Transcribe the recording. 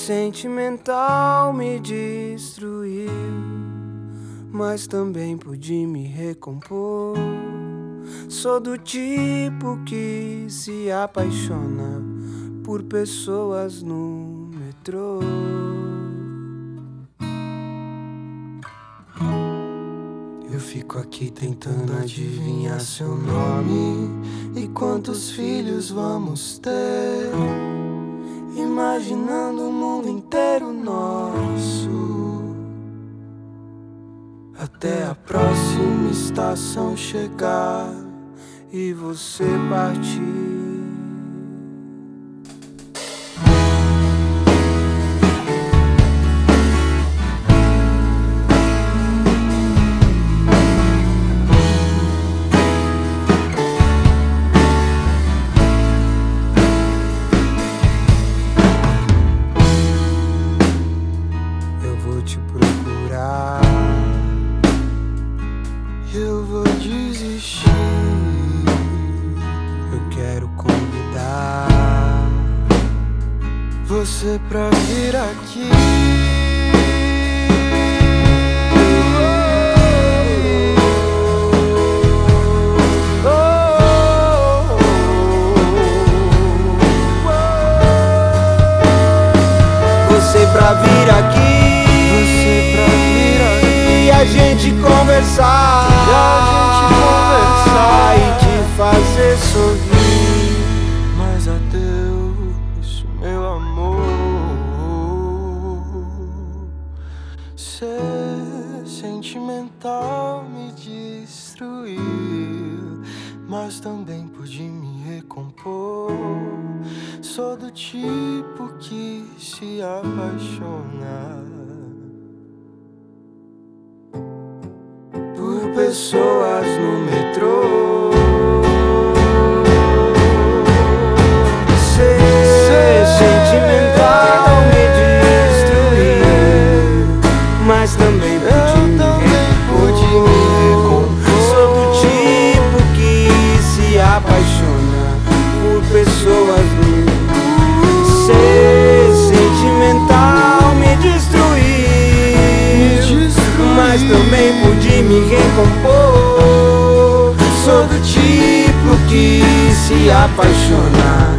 sentimental me destruiu, mas também pude me recompor. Sou do tipo que se apaixona por pessoas no metrô. Eu fico aqui tentando adivinhar seu nome e quantos filhos vamos ter, imaginando o mundo inteiro nosso, até a próxima estação chegar e você partir. Te procurar, eu vou desistir. Eu quero convidar você pra vir aqui. Você pra vir aqui, a gente conversar, e te fazer sorrir. Mas adeus, meu amor. Ser sentimental me destruiu, mas também pude me recompor. Sou do tipo que se apaixona por pessoas no metrô. Ser sentimental me destruiu, mas também pude me recompor. Sou do tipo que se apaixona por pessoas no metrô. Ser sentimental me destruiu, mas também pude me recompor. Sou do tipo que se apaixona